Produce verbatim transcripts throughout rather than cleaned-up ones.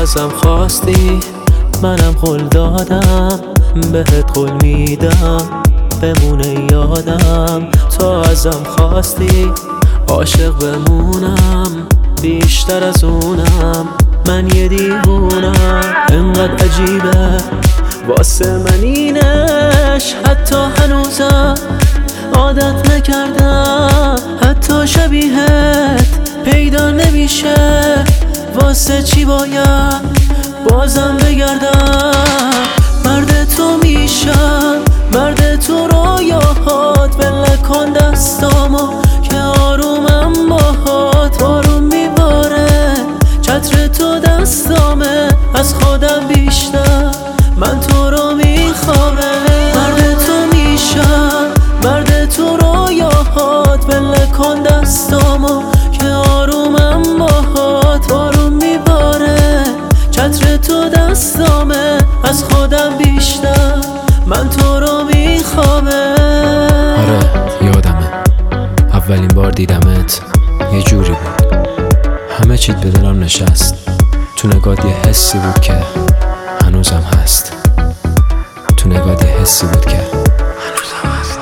ازم خواستی منم قول دادم، بهت قول میدم بمونه یادم. تو ازم خواستی عاشق بمونم، بیشتر از اونم من یه دیوونم. انقدر عجیبه واسه من اینش، حتی هنوزم عادت نکردم. حتی شبیهت پیدا نمیشه، واسه چی باید بازم بگردم؟ مرد تو میشم، مرد تو رویاهات. ول کن دستامو که آرومم باهات. بارون میباره چتر تو دستامه، از خودم بیشتر من تو رو میخوامه. مرد تو میشم، مرد تو رویاهات. ول کن دستامو که آرومم باهات. بارون میباره چتر تو دستامه، از خودم بیشتر من تو رو میخوامه. آره یادمه اولین بار دیدمت یه جوری بود، همه چیت به دلم نشست. تو نگات یه حسی بود که هنوزم هست. تو نگات یه حسی بود که هنوزم هست.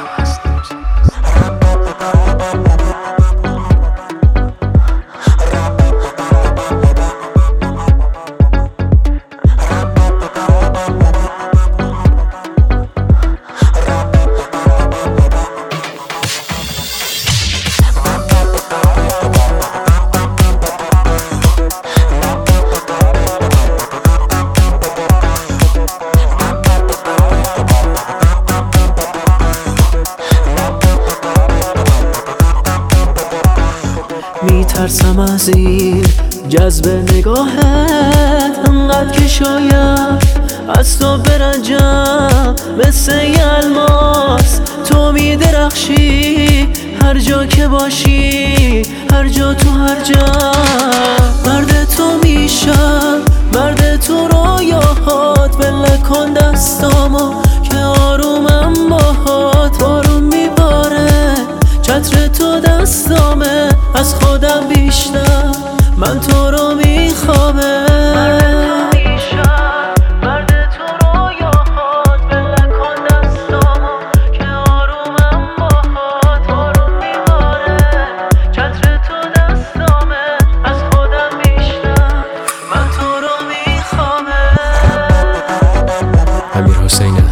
میترسم از این جذب نگاهت، انقدر که شاید از تو برنجم. مثل یه الماس تو میدرخشی، هر جا که باشی، هر جا تو هر جا. مرد تو میشم، مرد تو رویاهات. ول کن دستامو که آرومم باهات. بارون میباره چتر تو دستامه، از خودم بیشتر من تو رو میخوامه. مرد تو میشم، مرد تو رویاهات. ول کن دستامو که آرومم باهات. بارون میباره چتر تو دستامه، از خودم بیشتر من تو رو میخوامه. امیر حسین